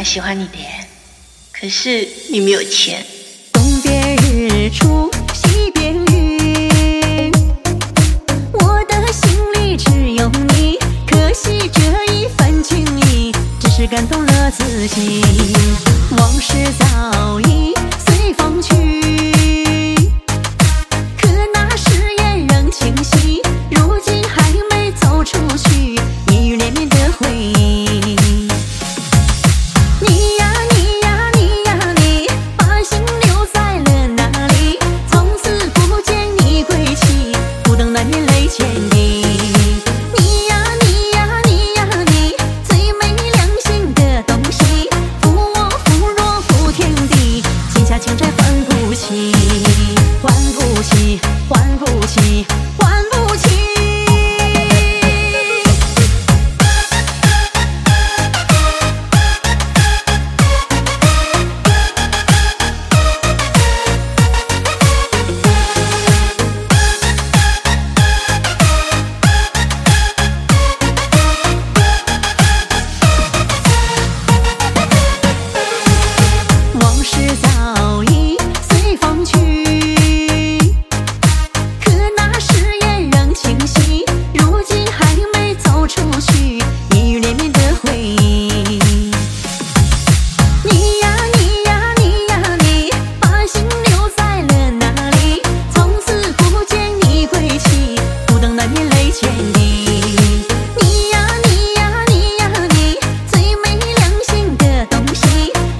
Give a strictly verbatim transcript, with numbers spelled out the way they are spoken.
喜欢你的，可是你没有钱。 东边日出西边雨，我的心里只有你，可惜这一份情谊只是感动了自己。往事早已随风去，可那誓言仍清晰，如今还没走出去，阴雨连绵的回忆。你呀你呀你呀你，把心留在了哪里？从此不见你归期，不等难免泪见底。你呀你呀你呀你，最没良心的东西，负我负弱负天地，欠下情债还不起，还不起，还不起，还不起。往事早已随风去，可那誓言仍清晰，如今还没走出去，阴雨连绵的回忆。你呀你呀你呀你，把心留在了哪里？从此不见你归期，不等难免泪见底。你呀你呀你呀你，最没良心的东西，负我负弱负天地，欠下情债还不起，还不起，还不起。你呀你呀你呀你，最没良心的东西，负我负弱负天地，欠下情债还不起。你呀你呀你呀你，最没良心的东西，负我负弱负天地，欠下情债还不起。你呀你呀你呀你，最没良心的东西，负我负弱负天地，欠下情债还不起。